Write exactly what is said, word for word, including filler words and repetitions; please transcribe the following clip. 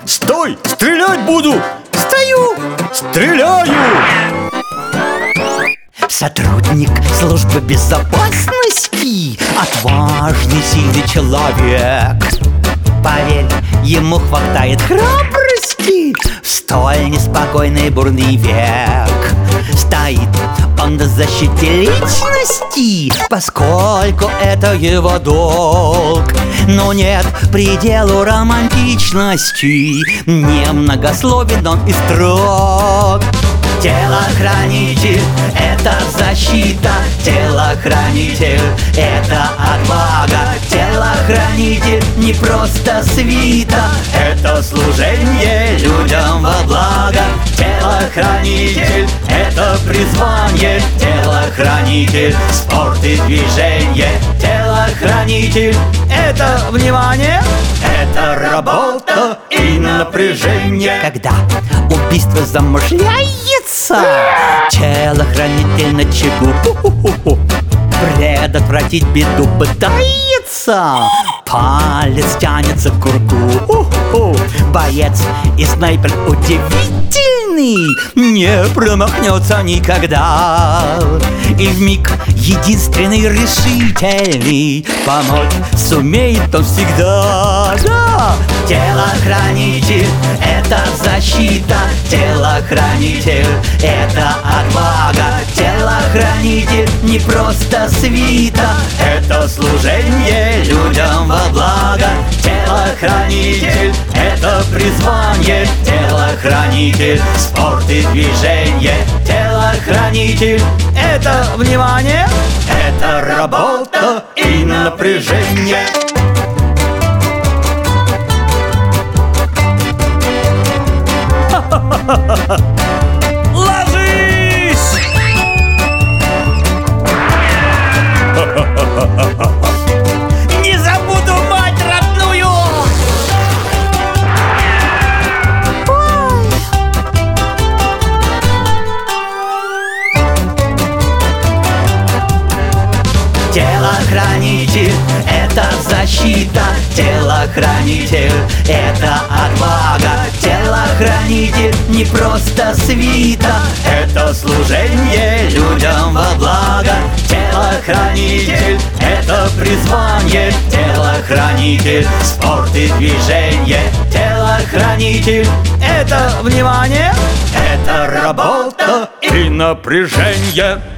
Стой! Стрелять буду! Стою! Стреляю! Сотрудник службы безопасности, отважный, сильный человек. Поверь, ему хватает храбрости в столь неспокойный бурный век. Стоит он на защите личности, поскольку это его долг. Но нет пределу романтичности, немногословен он и строг. Телохранитель — это защита, телохранитель — это отвага. Телохранитель не просто свита, это служение людям во благо. Телохранитель — это призвание, телохранитель — спорт и движение. Телохранитель — это внимание, это работа и напряжение. Когда убийство замышляется, телохранитель начеку, предотвратить беду пытается, палец тянется к курку. Боец и снайпер удивительный, не промахнется никогда. И вмиг единственный решительный, помочь сумеет он всегда. Да! Телохранитель — это защита, телохранитель — это отвага. Телохранитель не просто свита, это служение людям во благо. Телохранитель — это призвание, телохранитель — спорт и движение. Телохранитель — это внимание, это работа и напряжение. Ложись! Не забуду мать родную! Телохранитель — это защита, телохранитель — это отвага. Телохранитель не просто свита, это служение людям во благо. Телохранитель — это призвание, телохранитель — спорт и движение. Телохранитель — это внимание, это работа и напряжение.